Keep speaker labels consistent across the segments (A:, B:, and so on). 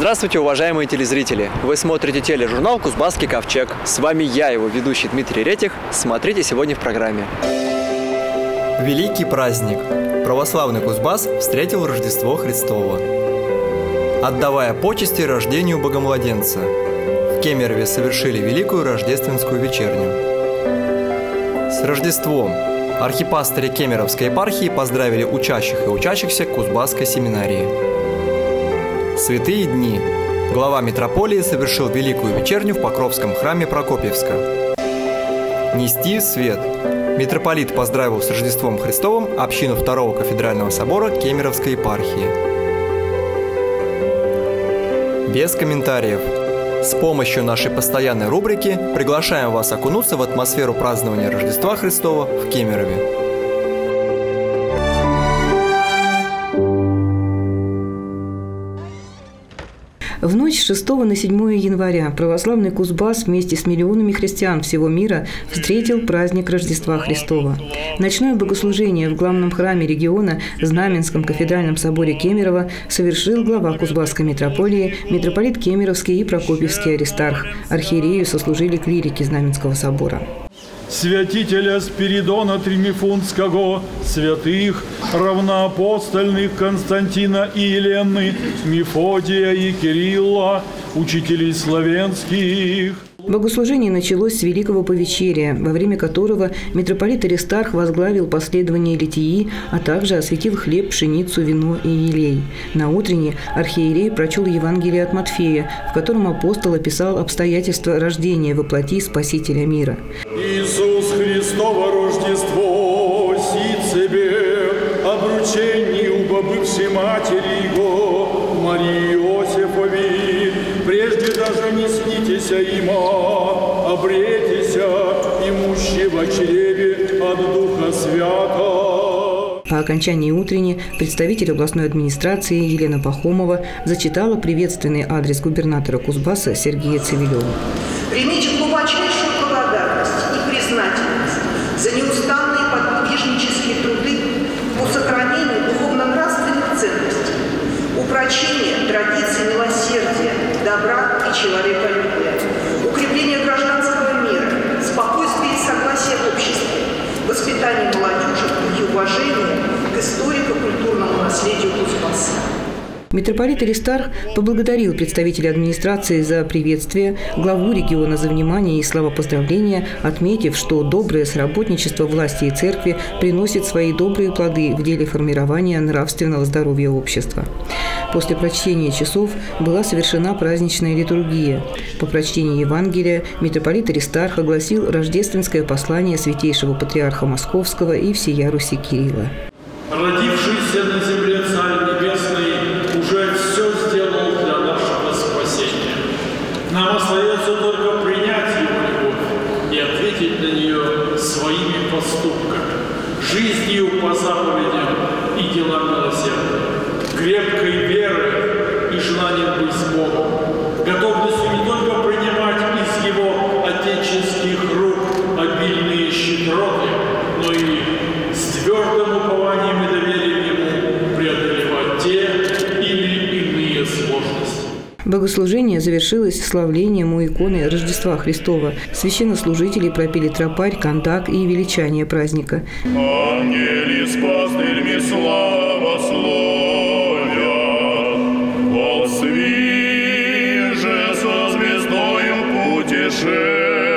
A: Здравствуйте, уважаемые телезрители! Вы смотрите тележурнал «Кузбасский ковчег». С вами я, его ведущий Дмитрий Ретих. Смотрите сегодня в программе. Великий праздник. Православный Кузбасс встретил Рождество Христово. Отдавая почести рождению Богомладенца, в Кемерове совершили великую рождественскую вечерню. С Рождеством! Архипастыри Кемеровской епархии поздравили учащих и учащихся Кузбасской семинарии. Святые дни. Глава митрополии совершил великую вечерню в Покровском храме Прокопьевска. Нести свет. Митрополит поздравил с Рождеством Христовым общину Второго кафедрального собора Кемеровской епархии. Без комментариев. С помощью нашей постоянной рубрики приглашаем вас окунуться в атмосферу празднования Рождества Христова в Кемерове.
B: В ночь с 6 на 7 января православный Кузбасс вместе с миллионами христиан всего мира встретил праздник Рождества Христова. Ночное богослужение в главном храме региона Знаменском кафедральном соборе Кемерово совершил глава Кузбасской митрополии, митрополит Кемеровский и Прокопьевский Аристарх. Архиерею сослужили клирики Знаменского собора.
C: Святителя Спиридона Тримифунского, святых равноапостольных Константина и Елены, Мефодия и Кирилла, учителей славянских.
B: Богослужение началось с Великого Повечерия, во время которого митрополит Аристарх возглавил последование литии, а также осветил хлеб, пшеницу, вино и елей. На утренне архиерей прочел Евангелие от Матфея, в котором апостол описал обстоятельства рождения во плоти Спасителя мира.
C: Иисус Христово Рождество, си себе, обручению бывшей матери Его, Марии Иосифови, прежде даже не снитеся има, обретеся имущи во чреве от Духа Святого.
B: По окончании утренней представитель областной администрации Елена Пахомова зачитала приветственный адрес губернатора Кузбасса Сергея Цивилева.
D: Примите глубочайшую благодарность и признательность за неустанные подвижнические труды по сохранению духовно-нравственных ценностей, упрочение традиций милосердия, добра и человеколюбия, укрепление гражданского мира, спокойствия и согласия в обществе, воспитание молодежи и уважение к историко-культурному наследию Кузбасса.
B: Митрополит Аристарх поблагодарил представителей администрации за приветствие, главу региона за внимание и слова поздравления, отметив, что доброе сработничество власти и церкви приносит свои добрые плоды в деле формирования нравственного здоровья общества. После прочтения часов была совершена праздничная литургия. По прочтении Евангелия митрополит Аристарх огласил рождественское послание святейшего патриарха Московского и всея Руси Кирилла.
C: Родившийся на земле Царь Небесный уже все сделал для нашего спасения. Нам остается только принять Его любовь и ответить на нее своими поступками, жизнью по заповедям и делам милосердия, крепкой верой и желанием быть с Богом, готовностью не только принимать из Его отеческих рук обильные щедроты, но и с твердым упованием и доверием Ему преодолевать те или иные сложности.
B: Богослужение завершилось славлением у иконы Рождества Христова. Священнослужители пропели тропарь, кандак и величание праздника.
C: Ангели с пастырьми славословят, от свиже со звездою путешествуют.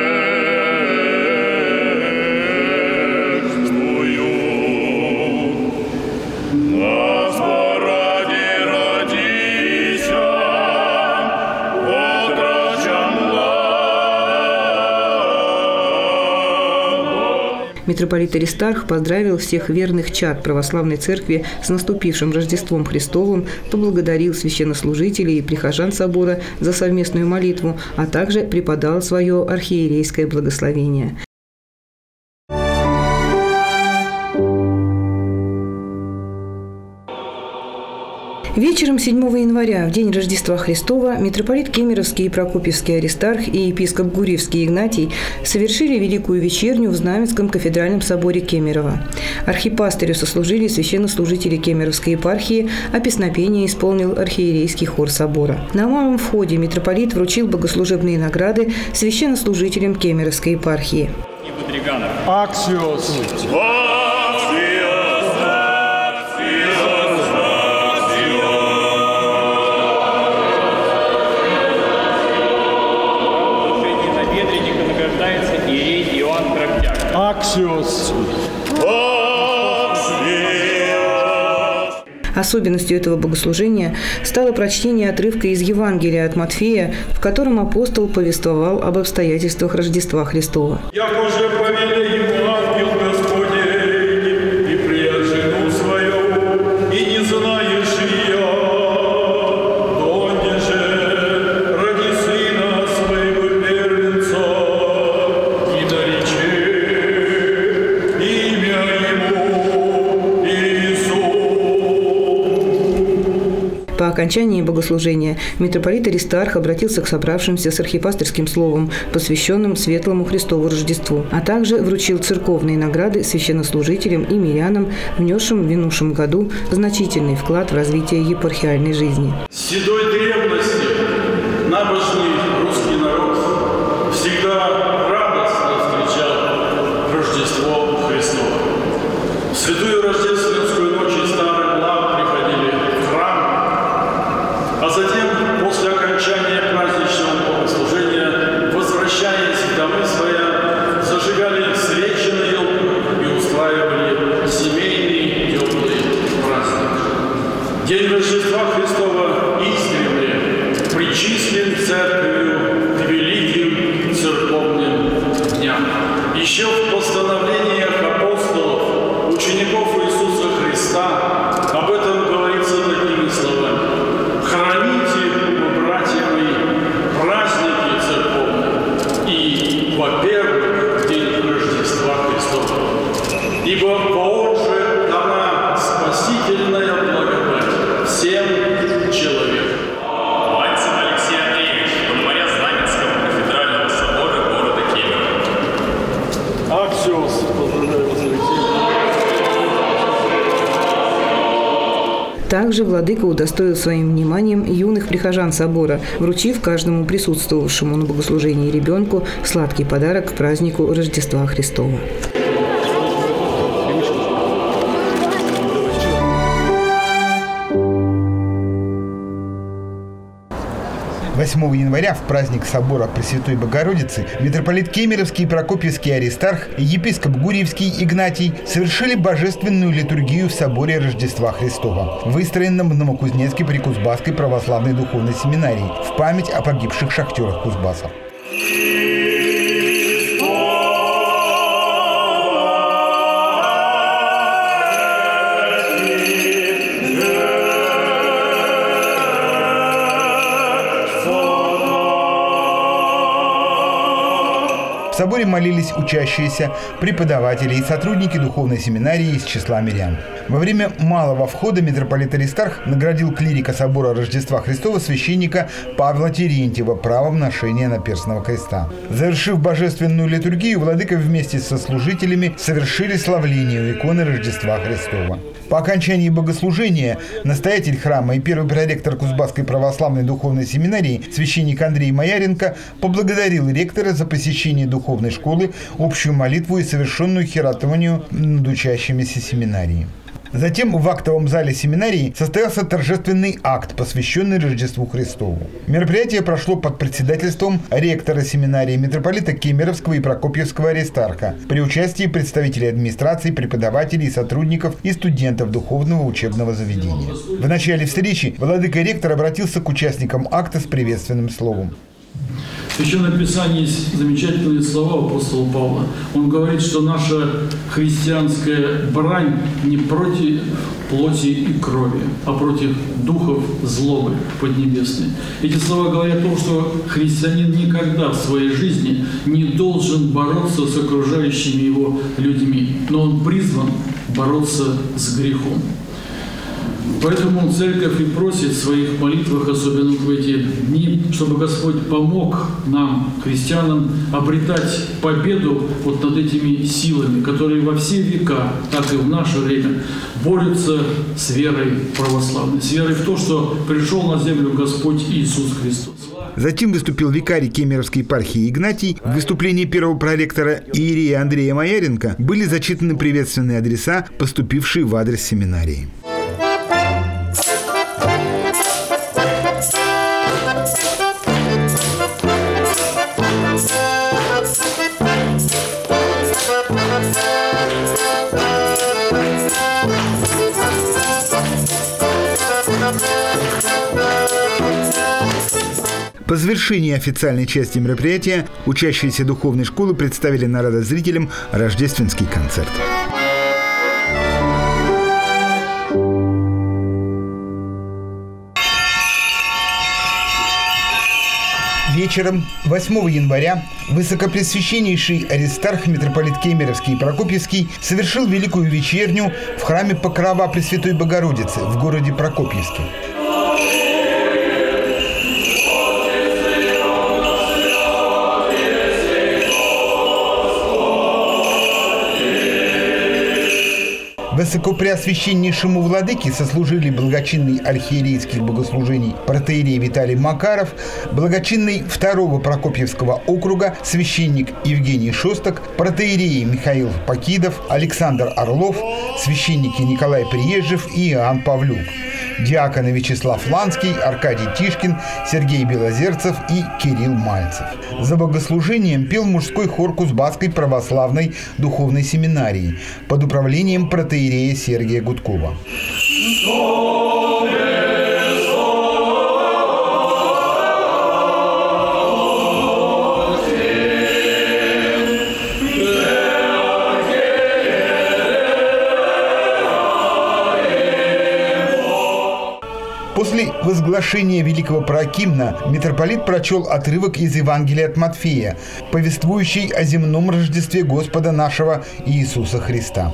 B: Митрополит Аристарх поздравил всех верных чад православной церкви с наступившим Рождеством Христовым, поблагодарил священнослужителей и прихожан собора за совместную молитву, а также преподал свое архиерейское благословение. Вечером 7 января, в день Рождества Христова, митрополит Кемеровский и Прокопьевский Аристарх и епископ Гурьевский Игнатий совершили Великую вечерню в Знаменском кафедральном соборе Кемерово. Архипастырю сослужили священнослужители Кемеровской епархии, а песнопение исполнил архиерейский хор собора. На малом входе митрополит вручил богослужебные награды священнослужителям Кемеровской епархии.
C: Аксиос. Аксиос.
B: Особенностью этого богослужения стало прочтение отрывка из Евангелия от Матфея, в котором апостол повествовал об обстоятельствах Рождества Христова.
C: «Яко же повели ему ангел Господень, и прият жену свою, и не знаешь ее, донде же ради сына своего первенца, и наречи имя ему Иисус».
B: По окончании богослужения митрополит Аристарх обратился к собравшимся с архипастырским словом, посвященным Светлому Христову Рождеству, а также вручил церковные награды священнослужителям и мирянам, внесшим в минувшем году значительный вклад в развитие епархиальной жизни.
C: С седой древности набожный русский народ всегда радостно встречал Рождество Христово. В святую рождественскую ночь из старых лав приходили в храм, а затем, после окончания праздничного богослужения, возвращаясь в домы свои, зажигали свечи на елку и устраивали семейный теплый праздник. День Рождества Христова издревле причислен церковью к великим церковным дням. Еще в постановлениях апостолов, учеников Иисуса Христа, об этом говорится такими словами: «Храните, братья мои, праздники церковные, и, во-первых, день Рождества Христова, ибо он же дана спасительная благодать всем человекам».
E: Мальцев Алексей Андреевич, главаря Знаменского кафедрального собора города Кемерово.
C: Аксиос, поздравляю вас, Алексей.
B: Также владыка удостоил своим вниманием юных прихожан собора, вручив каждому присутствовавшему на богослужении ребенку сладкий подарок к празднику Рождества Христова.
F: 8 января в праздник собора Пресвятой Богородицы митрополит Кемеровский и Прокопьевский Аристарх и епископ Гурьевский Игнатий совершили божественную литургию в соборе Рождества Христова, выстроенном в Новокузнецке при Кузбасской православной духовной семинарии в память о погибших шахтерах Кузбасса. В соборе молились учащиеся, преподаватели и сотрудники духовной семинарии из числа мирян. Во время малого входа митрополит Аристарх наградил клирика собора Рождества Христова священника Павла Терентьева правом ношения наперстного креста. Завершив божественную литургию, владыка вместе со служителями совершили славление у иконы Рождества Христова. По окончании богослужения настоятель храма и первый проректор Кузбасской православной духовной семинарии священник Андрей Маяренко поблагодарил ректора за посещение духовной школы, общую молитву и совершенную хератонию над учащимися семинарии. Затем в актовом зале семинарии состоялся торжественный акт, посвященный Рождеству Христову. Мероприятие прошло под председательством ректора семинарии митрополита Кемеровского и Прокопьевского Аристарха при участии представителей администрации, преподавателей, сотрудников и студентов духовного учебного заведения. В начале встречи владыка и ректор обратился к участникам акта с приветственным словом.
C: В Священном Писании есть замечательные слова апостола Павла. Он говорит, что наша христианская брань не против плоти и крови, а против духов злобы поднебесной. Эти слова говорят о том, что христианин никогда в своей жизни не должен бороться с окружающими его людьми, но он призван бороться с грехом. Поэтому Церковь и просит в своих молитвах, особенно в эти дни, чтобы Господь помог нам, христианам, обретать победу вот над этими силами, которые во все века, так и в наше время, борются с верой православной, с верой в то, что пришел на землю Господь Иисус Христос.
F: Затем выступил викарий Кемеровской епархии Игнатий. В выступлении первого проректора иерея Андрея Маяренко были зачитаны приветственные адреса, поступившие в адрес семинарии. По завершении официальной части мероприятия учащиеся духовной школы представили на радость зрителям рождественский концерт. Вечером 8 января высокопресвященнейший Аристарх митрополит Кемеровский и Прокопьевский совершил великую вечерню в храме Покрова Пресвятой Богородицы в городе Прокопьевске. Высокопреосвященнейшему владыке сослужили благочинный архиерейских богослужений протоиерей Виталий Макаров, благочинный 2-го Прокопьевского округа священник Евгений Шостак, протоиереи Михаил Покидов, Александр Орлов, священники Николай Приезжев и Иоанн Павлюк, диаконы Вячеслав Ланский, Аркадий Тишкин, Сергей Белозерцев и Кирилл Мальцев. За богослужением пел мужской хор Кузбасской православной духовной семинарии под управлением протоиерея Сергия Гудкова. После возглашения великого прокимна митрополит прочел отрывок из Евангелия от Матфея, повествующий о земном Рождестве Господа нашего Иисуса Христа.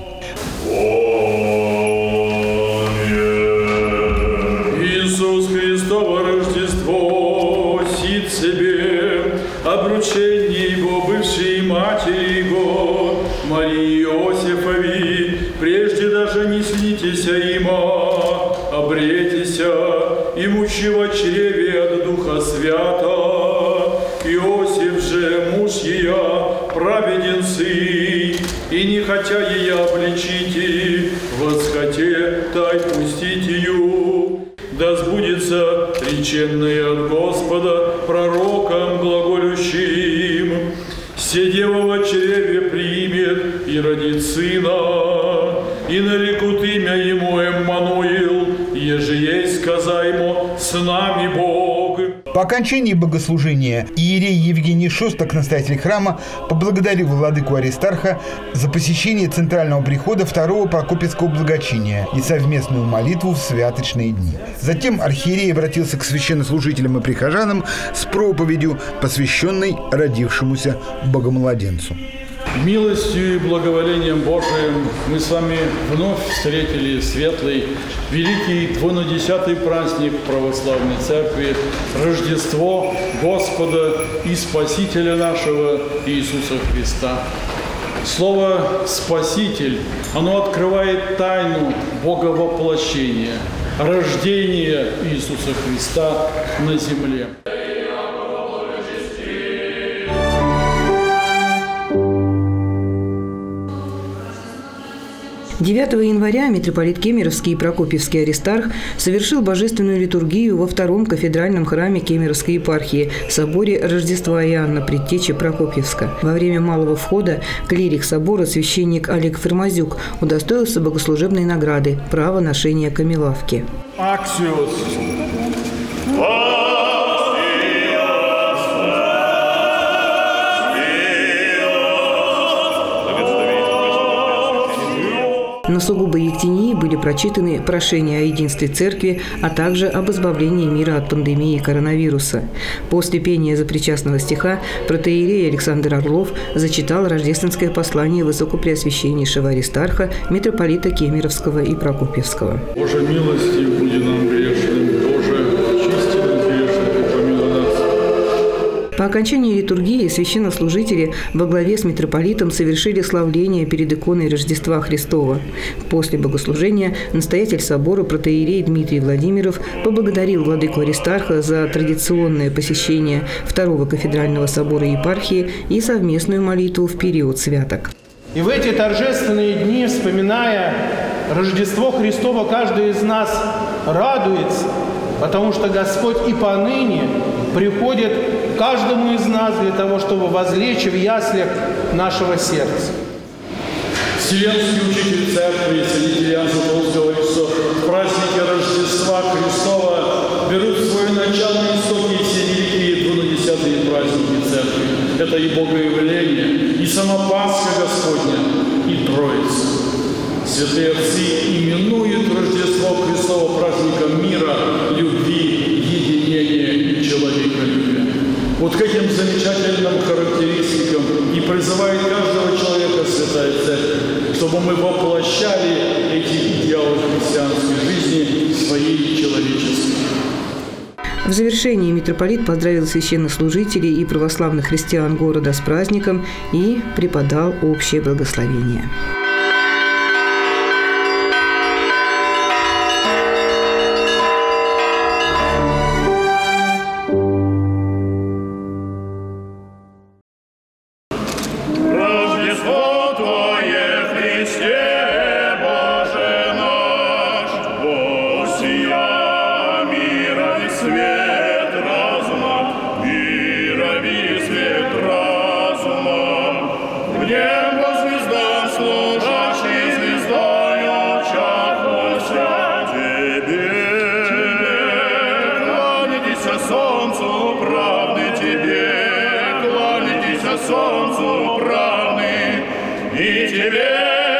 C: Иисус Христово Рождество, сид себе, обручение Его бывшей матери Его, Марии Иосифови, прежде даже не снитеся има, обретися, имущего чреве от Духа Свята. Иосиф же, муж ее, праведен сын, и не хотя ее обличите, восхоте, тай пустить ее. Да сбудется реченное от Господа пророком глаголющим. Се дева во чреве примет и родит сына, и нарекут имя ему Эммануил, еже есть сказаемо с нами Бог.
F: По окончании богослужения иерей Евгений Шостак, настоятель храма, поблагодарил владыку Аристарха за посещение центрального прихода 2-го Прокопьевского благочиния и совместную молитву в святочные дни. Затем архиерей обратился к священнослужителям и прихожанам с проповедью, посвященной родившемуся Богомладенцу.
C: Милостью и благоволением Божиим мы с вами вновь встретили светлый, великий 12-й праздник православной церкви, Рождество Господа и Спасителя нашего Иисуса Христа. Слово «Спаситель», оно открывает тайну Боговоплощения, рождения Иисуса Христа на земле.
B: 9 января митрополит Кемеровский и Прокопьевский Аристарх совершил божественную литургию во 2-м кафедральном храме Кемеровской епархии соборе Рождества Иоанна Предтечи Прокопьевска. Во время малого входа клирик собора священник Олег Фермазюк удостоился богослужебной награды «Право ношения камелавки».
C: Аксиос.
B: На сугубо Ектении были прочитаны прошения о единстве Церкви, а также об избавлении мира от пандемии коронавируса. После пения запричастного стиха протоиерей Александр Орлов зачитал рождественское послание Высокопреосвященнейшего Аристарха, митрополита Кемеровского и Прокопьевского.
C: Боже милости, буди нам грешным, Боже, очисти нас грешных и помилуй нас.
B: По окончании литургии священнослужители во главе с митрополитом совершили славление перед иконой Рождества Христова. После богослужения настоятель собора протоиерей Дмитрий Владимиров поблагодарил владыку Аристарха за традиционное посещение Второго кафедрального собора епархии и совместную молитву в период святок.
G: И в эти торжественные дни, вспоминая Рождество Христово, каждый из нас радуется, потому что Господь и поныне приходит к каждому из нас для того, чтобы возлечь в яслях нашего сердца.
C: Вселенский учитель церкви, святитель Иоанн Златоуст говорит, что в празднике Рождества Христова берут свое начало истоки все великие двунадесятые праздники церкви. Это и Богоявление, и сама Пасха Господня, и Троица. Святые отцы именуют Рождество Христово праздником мира, любви, единения и человеколюбия. Вот к этим замечательным характеристикам и призывает каждого человека Святая Церковь, чтобы мы воплощали эти идеалы христианской жизни в своей человеческой.
B: В завершении митрополит поздравил священнослужителей и православных христиан города с праздником и преподал общее благословение.
E: Рождество Твое, Христе, Боже наш, воссия мира и свет разума, мира и свет разума. В небо звездам служащий звездою чахося Тебе, кланяйтесь солнцу правды Тебе, кланяйтесь солнцу правды, и Тебе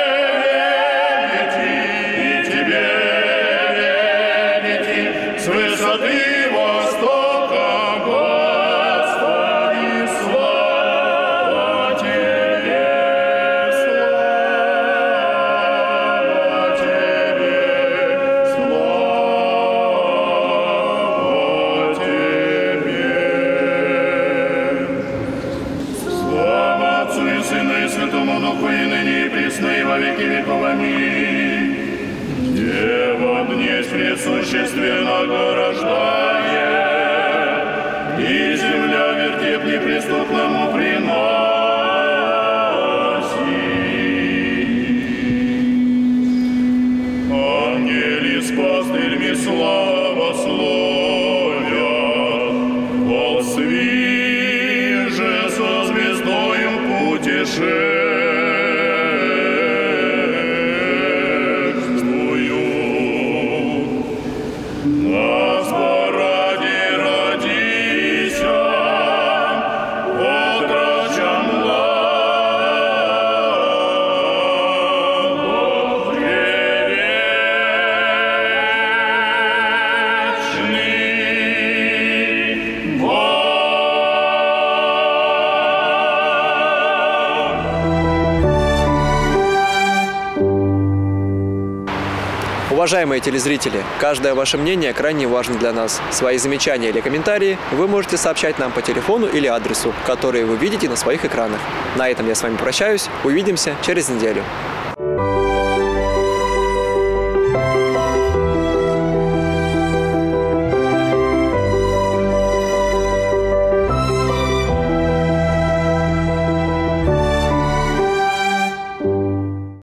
E: верите, с высоты востока, Господи, слава Тебе, слава Тебе, слава Тебе. Слава Отцу и Сыну и Святому Духу, и ныне, и присно, и во веки веков. Аминь. Дева днесь пресущественно рождает, и земля вертеп неприступному приносит. Ангели с пастырьми слава словят, о свиже со звездою путешествуют. Нас поради родися, отроча младо, превечный Бог.
A: Уважаемые телезрители, каждое ваше мнение крайне важно для нас. Свои замечания или комментарии вы можете сообщать нам по телефону или адресу, которые вы видите на своих экранах. На этом я с вами прощаюсь. Увидимся через неделю.